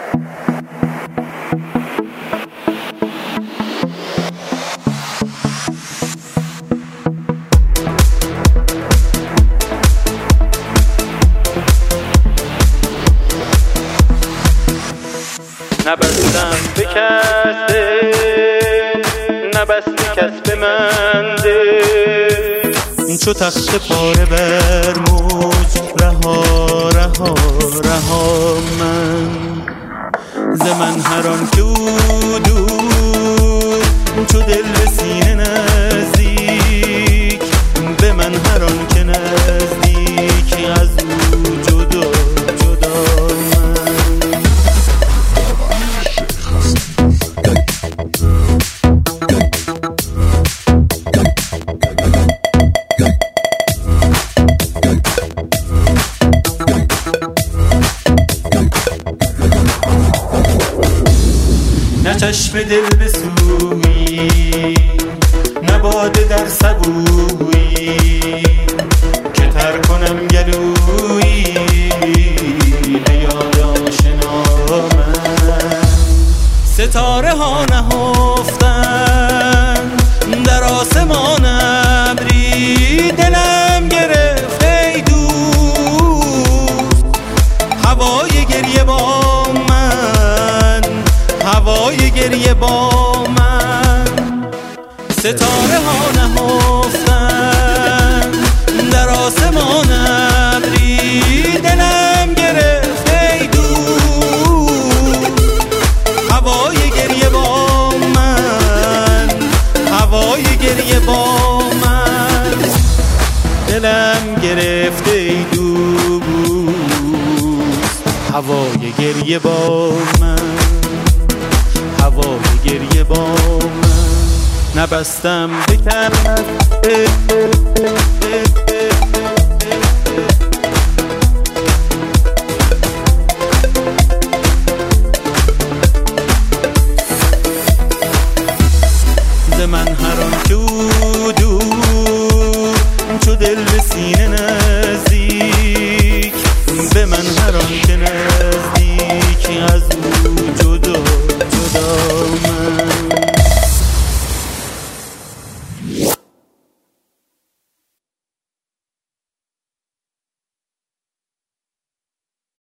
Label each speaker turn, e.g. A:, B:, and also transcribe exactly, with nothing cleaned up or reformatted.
A: نبستم به کسی نبستی کس به من ده
B: چو تخت پاره بر موج رها رها رها من ز من هر آن که او دور چو دل به سینه نزدیک به من هر آن که نزدیک از او جدا جدا من
A: نه چشم دل به سوی نه باده در سبویی که تر کنم گلویی به یاد آشنا من ستاره ها نهفتن در آسمان ابری دلم گرفت ای دوست هوای گریه با من هوای گریه با من ستاره ها نهفتن در آسمان ابری دلم گرفت ای دوست هوای گریه با من هوای گریه با من دلم گرفت ای دوست هوای گریه با من هوای گریه با من نبستم به کلمت